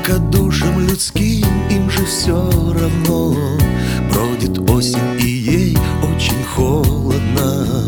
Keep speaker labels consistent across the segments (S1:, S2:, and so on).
S1: Только душам людским им же все равно. Бродит осень, и ей очень холодно.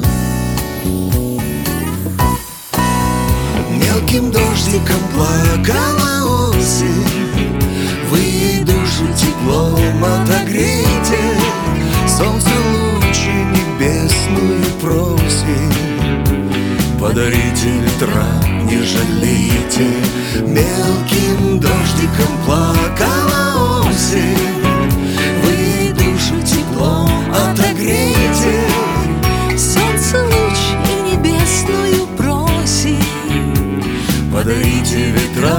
S1: Мелким дождиком плакала осень. Вы ей душу теплом отогрейте. Солнце лучи небесную просит. Подарите ветра, не жалейте. Мелким дождиком плакала осень. Вы душу теплом отогрейте.
S2: Солнце луч и небесную просит.
S1: Подарите ветра,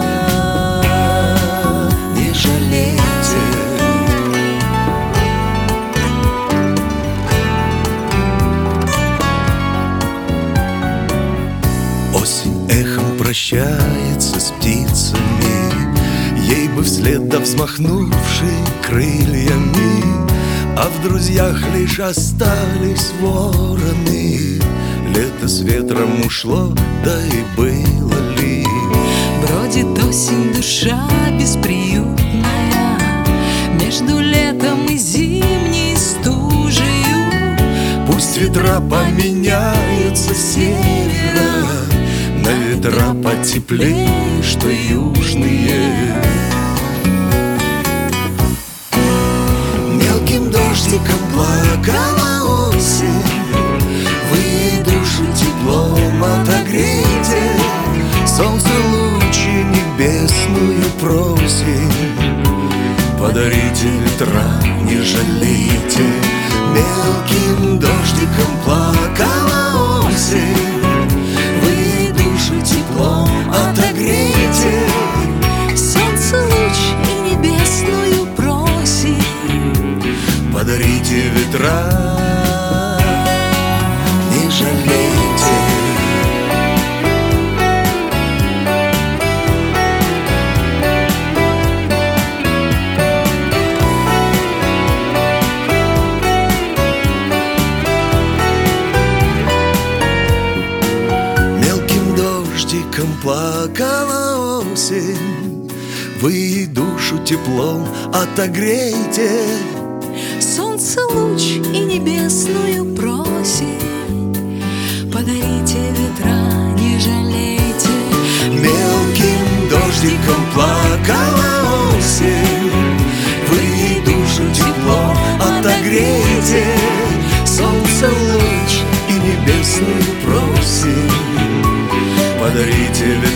S1: не жалейте. Осень эхом прощается с птицами, ей бы вслед да взмахнувшей крыльями. А в друзьях лишь остались вороны. Лето с ветром ушло, да и было ли.
S2: Бродит осень, душа бесприютная, между летом и зимней стужею.
S1: Пусть ветра поменяются с севера на ветра потеплее, что южные. Мелким дождиком плакала осень. Вы душу теплом отогрейте. Солнце лучи небесную просит. Подарите ветра, не жалейте. Мелким дождиком плакала осень. Вы душу теплом отогрейте.
S2: Солнце луч и небесную просит.
S1: Подарите ветра, не жалейте. Мелким дождиком плакала осень. Вы душу теплом отогрейте.
S2: Солнце луч и небесную просит. Подарите ветра, не жалейте.
S1: Мелким дождиком плакала осень. Вы душу теплом отогрейте. Солнце луч и небесную просит. Подарите ветра.